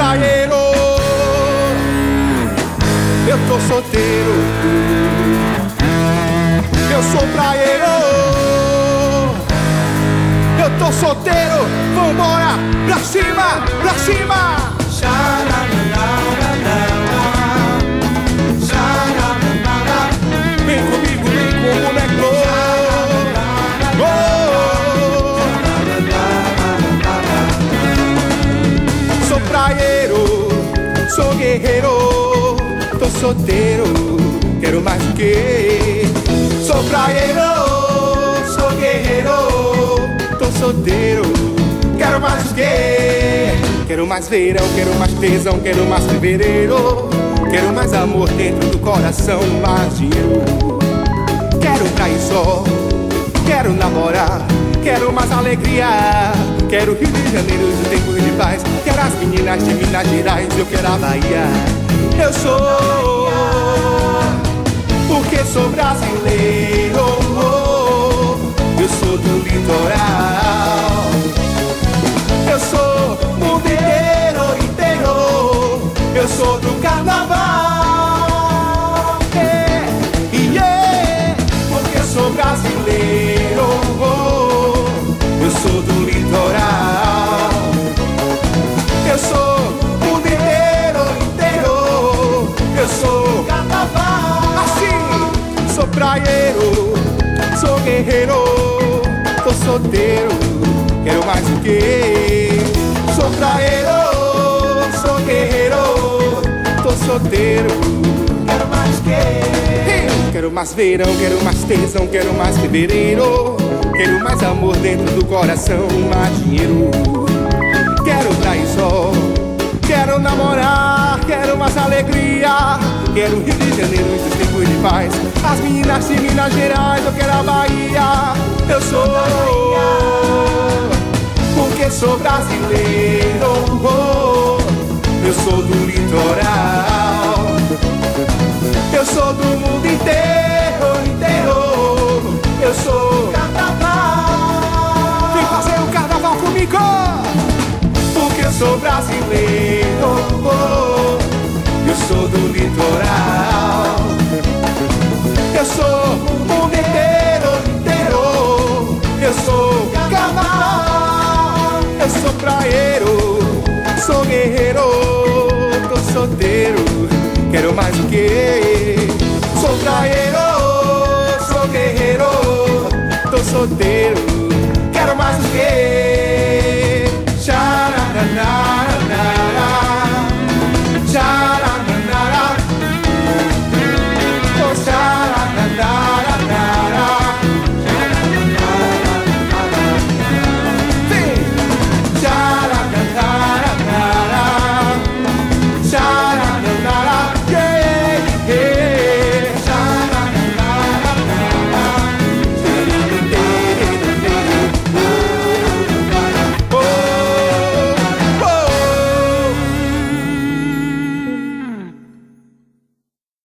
praieiro, eu tô solteiro. Eu sou praieiro, eu tô solteiro. Vambora, pra cima, pra cima. Vem comigo, vem com o moleque. Sou praieiro, sou guerreiro, tô solteiro, quero mais do que. Sou praieiro, sou guerreiro, tô solteiro, quero mais do que. Quero mais verão, quero mais tesão, quero mais fevereiro. Quero mais amor dentro do coração, mais dinheiro. Quero praia e sol, quero namorar, quero mais alegria. Quero Rio de Janeiro e tempos de paz. Quero as meninas de Minas Gerais, eu quero a Bahia. Eu sou, porque sou brasileiro. Eu sou do litoral. Eu sou mundo inteiro, inteiro. Eu sou do carnaval. Porque sou brasileiro. Eu sou do litoral. Eu sou mundo inteiro, inteiro. Eu sou carnaval. Assim, sou praieiro, sou guerreiro, tô solteiro, quero mais do que. Sou praieiro, sou guerreiro, tô solteiro, quero mais do que. Quero mais verão, quero mais tesão, quero mais fevereiro. Quero mais amor dentro do coração, mais dinheiro. Quero praia e sol, quero namorar, quero mais alegria. Quero Rio de Janeiro e dos tempos de paz. As meninas de Minas Gerais, eu quero a Bahia. Eu sou, porque sou brasileiro. Eu sou do litoral. Eu sou do mundo inteiro, inteiro. Eu sou carnaval. Vem fazer o carnaval comigo. Porque eu sou brasileiro. Eu sou do litoral. Eu sou o mundo inteiro, inteiro. Eu sou carnaval. Eu sou praieiro, sou guerreiro, tô solteiro, quero mais do que. Sou praieiro,